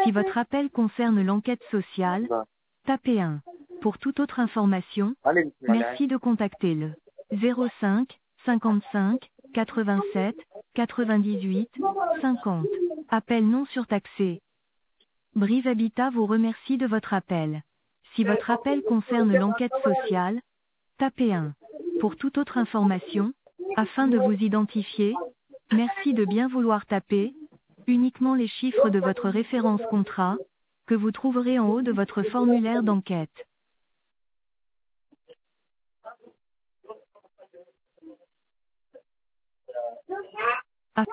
Si votre appel concerne l'enquête sociale, Bah, tapez 1. Pour toute autre information, allez, bismillah. merci de contacter le 05 55 87 98 50. Appel non surtaxé. Brive Habitat vous remercie de votre appel. Si votre appel concerne l'enquête sociale, tapez 1. Pour toute autre information, afin de vous identifier, merci de bien vouloir taper uniquement les chiffres de votre référence contrat, que vous trouverez en haut de votre formulaire d'enquête. Ah,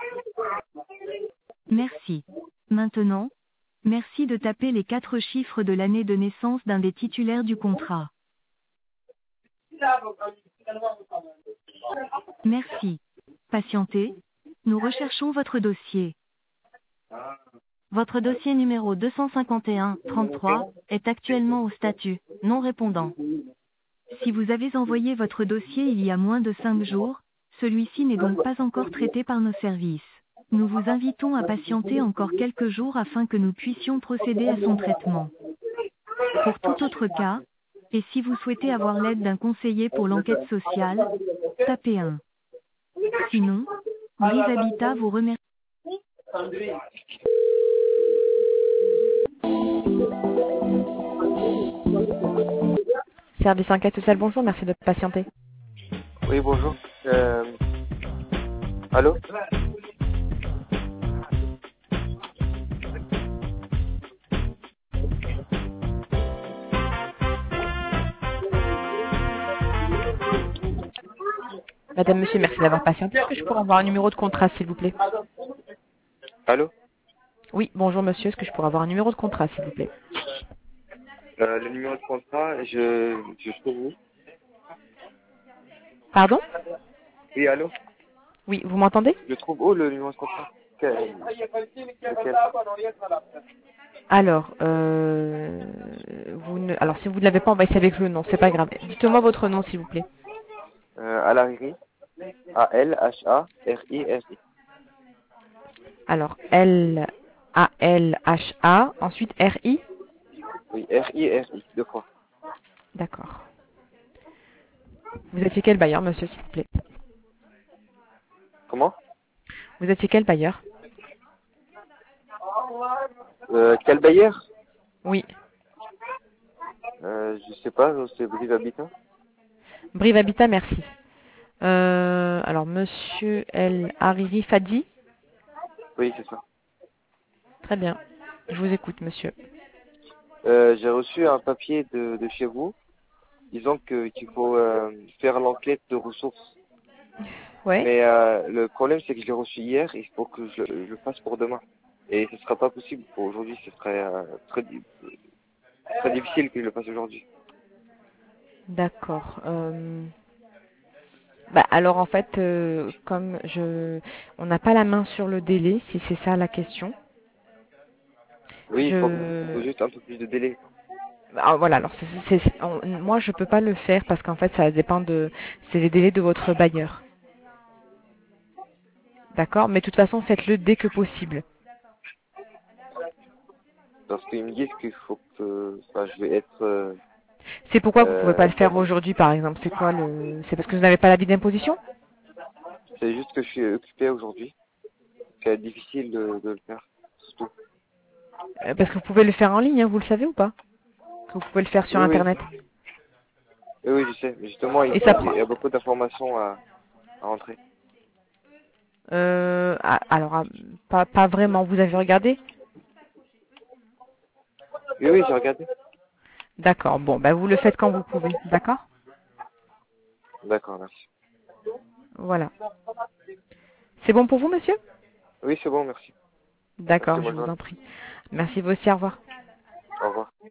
merci. Maintenant, merci de taper les 4 chiffres de l'année de naissance d'un des titulaires du contrat. Merci. Patientez. Nous recherchons votre dossier. Votre dossier numéro 251-33 est actuellement au statut non répondant. Si vous avez envoyé votre dossier il y a moins de 5 jours, celui-ci n'est donc pas encore traité par nos services. Nous vous invitons à patienter encore quelques jours afin que nous puissions procéder à son traitement. Pour tout autre cas, et si vous souhaitez avoir l'aide d'un conseiller pour l'enquête sociale, tapez 1. Sinon, Brive Habitat vous remercie. Service enquête sociale, bonjour, merci de patienter. Oui, bonjour. Allô? Madame, monsieur, merci d'avoir patienté. Est-ce que je pourrais avoir un numéro de contrat, s'il vous plaît? Allô? Oui, bonjour monsieur, est-ce que je pourrais avoir un numéro de contrat, s'il vous plaît? Le numéro de contrat, je trouve où? Pardon? Oui, allô? Oui, vous m'entendez? Je trouve où le numéro de contrat? Lequel? Alors, alors si vous ne l'avez pas, on va essayer avec le nom, c'est pas grave. Dites-moi votre nom, s'il vous plaît. Alhariri. A-L-H-A-R-I-R-I. Alors, L-A-L-H-A, ensuite R-I. Oui, R-I-R-I, deux fois. D'accord. Vous étiez quel bailleur, monsieur, s'il vous plaît? Comment? Vous étiez quel bailleur? Quel bailleur? Oui. Je sais pas, c'est Brive Habitat. Brive Habitat, merci. Alors, monsieur El Hariri Fadi. Oui, c'est ça. Très bien. Je vous écoute, monsieur. J'ai reçu un papier de chez vous disant qu'il faut faire l'enquête de ressources. Ouais. Mais le problème, c'est que je l'ai reçu hier et il faut que je le fasse pour demain. Et ce sera pas possible pour aujourd'hui, ce serait très difficile que je le fasse aujourd'hui. D'accord. Bah, alors en fait, on n'a pas la main sur le délai, si c'est ça la question. Oui, il faut juste un peu plus de délai. Ah, voilà. Alors moi je peux pas le faire parce qu'en fait ça dépend c'est les délais de votre bailleur. D'accord. Mais de toute façon faites-le dès que possible. Parce qu'ils me disent qu'il faut que je vais être... C'est pourquoi vous pouvez pas le faire aujourd'hui, par exemple. C'est parce que vous n'avez pas l'avis d'imposition? c'est juste que je suis occupé aujourd'hui. C'est difficile de le faire. C'est tout. Parce que vous pouvez le faire en ligne, hein, vous le savez ou pas? Que vous pouvez le faire sur Oui, oui. Internet. Oui, je sais. Mais justement, Et ça prend. il y a beaucoup d'informations à rentrer. Alors, pas vraiment. Vous avez regardé? Oui, oui, j'ai regardé. D'accord. Bon, bah, vous le faites quand vous pouvez. D'accord? D'accord, merci. Voilà. C'est bon pour vous, monsieur? Oui, c'est bon, merci. Merci, D'accord, je bonne vous journée. en prie. Merci vous aussi, au revoir. Au revoir.